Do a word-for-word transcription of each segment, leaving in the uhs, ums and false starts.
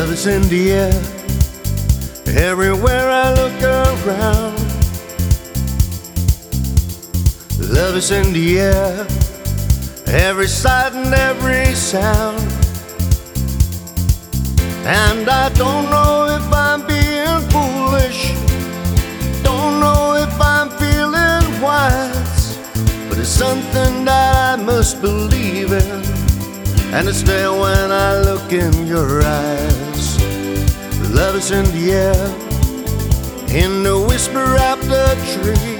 Love is in the air, everywhere I look around. Love is in the air, every sight and every sound. And I don't know if I'm being foolish, don't know if I'm feeling wise, but it's something that I must believe in, and it's there when I look in your eyes. Love is in the air, in the whisper of the tree.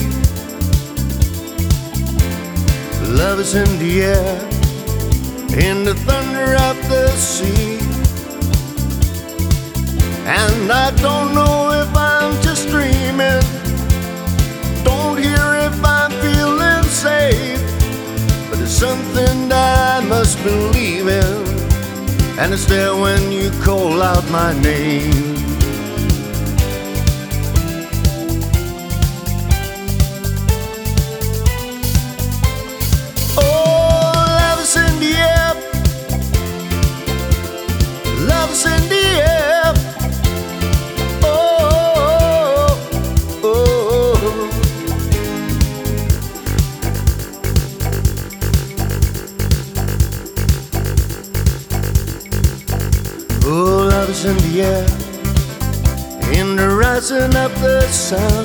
Love is in the air, in the thunder of the sea. And I don't know if I'm just dreaming, don't hear if I'm feeling safe, but it's something that I must believe in, and it's there when you call out my name. Oh, love is in the air, love is in the air. Oh, love is in the air, in the rising of the sun.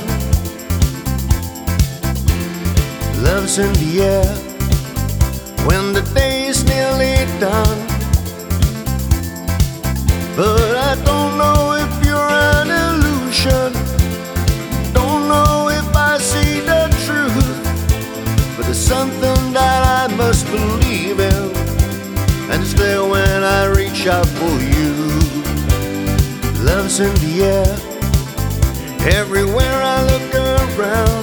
Love is in the air, when the day is nearly done. But I don't know if you're an illusion, don't know if I see the truth, but it's something that I must believe in, and it's there when I reach out for you. Love's in the air, everywhere I look around.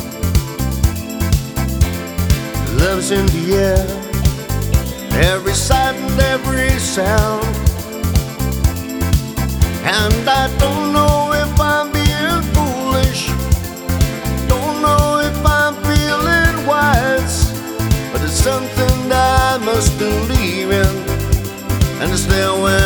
Love's in the air, every sight and every sound. And I don't know if I'm being foolish, don't know if I'm feeling wise, but it's something that I must believe in, and it's there when